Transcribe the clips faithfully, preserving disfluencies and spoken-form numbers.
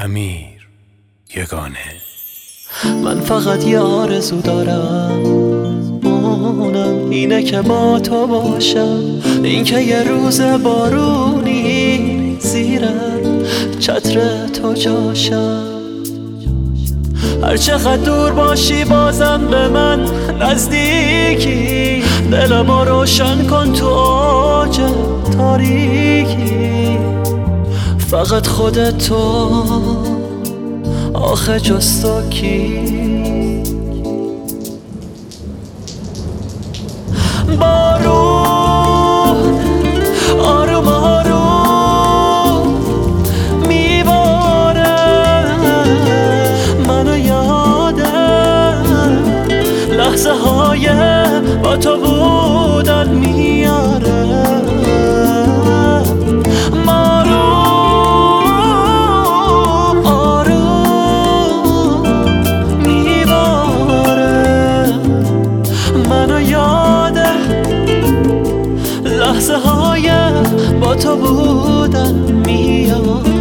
امیر یگانه. من فقط یه آرزو دارم، اونم اینه که با تو باشم، این که یه روز بارونی زیر چتر تو جاشم. هر چقدر دور باشی بازم به من نزدیکی، دلمو روشن کن تو اوج تاریکی. فقط خودت تو، آخه جز تو کی؟ بارون آروم آروم میباره، منو یادم لحظه های با تو بودن میاره. لحظه های با تو بودن میاره.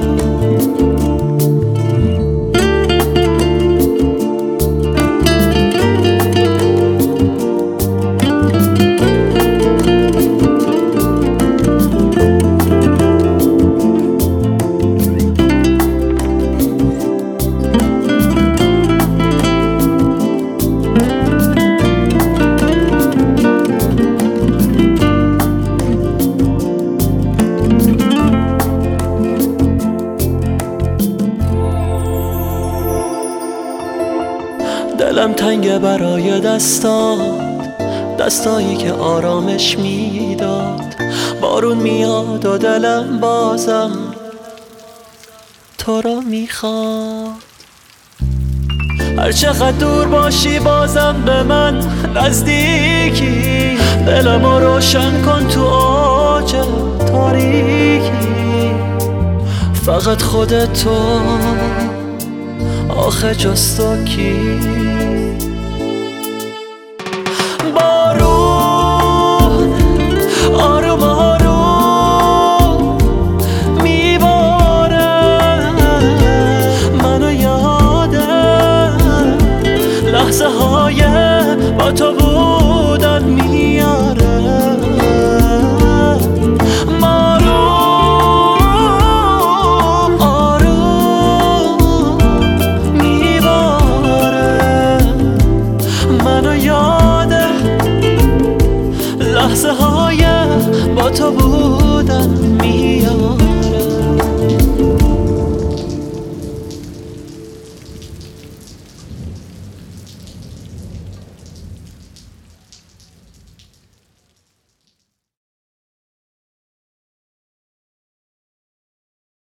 دلم تنگه برای دستات، دستایی که آرامش میداد. بارون میاد و دلم بازم تو رو میخواد. هر چقدر دور باشی بازم به من نزدیکی، دلمو روشن کن تو اوج تاریکی. فقط خودت تو، آخه جز تو کی؟